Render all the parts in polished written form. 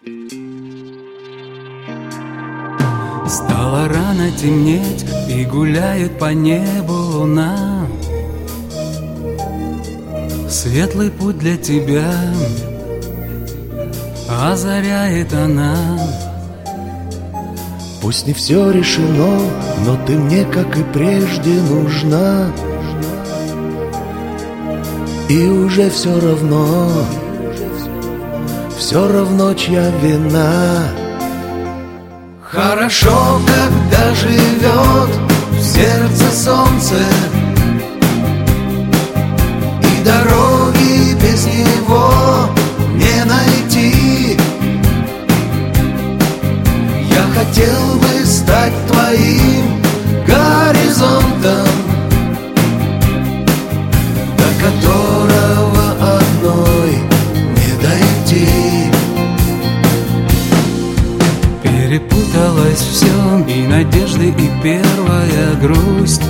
Стало рано темнеть, и гуляет по небу луна. Светлый путь для тебя озаряет она. Пусть не все решено, но ты мне, как и прежде, нужна. И уже все равно, чья вина. Хорошо, когда живет в сердце солнце, и дороги без него не найти. Я хотел бы стать твоим горизонтом, до которого одной не дойти. Перепуталось все, и надежды, и первая грусть.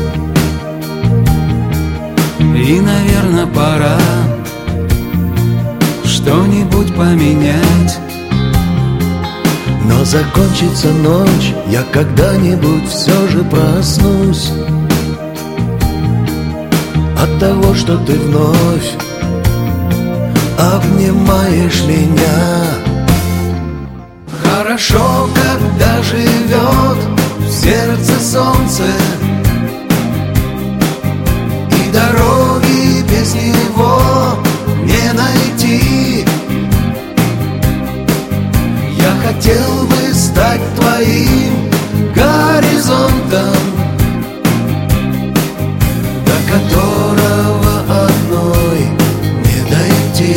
И, наверное, пора что-нибудь поменять. Но закончится ночь, я когда-нибудь все же проснусь от того, что ты вновь обнимаешь меня. Хорошо, когда живет в сердце солнце, и дороги без него не найти. Я хотел бы стать твоим горизонтом, до которого одной не дойти.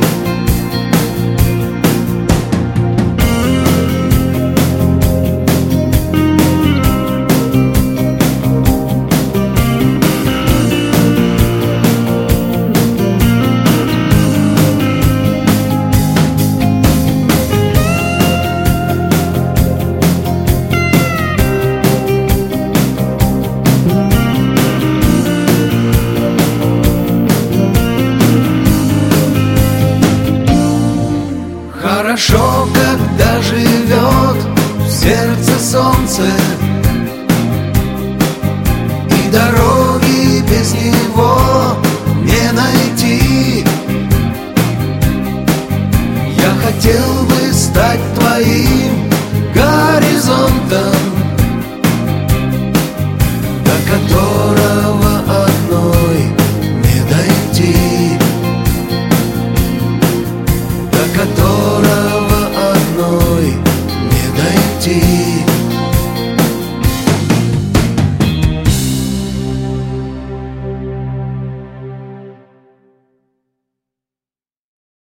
Хорошо, когда живет в сердце солнце, и дороги без него не найти. Я хотел бы стать твоим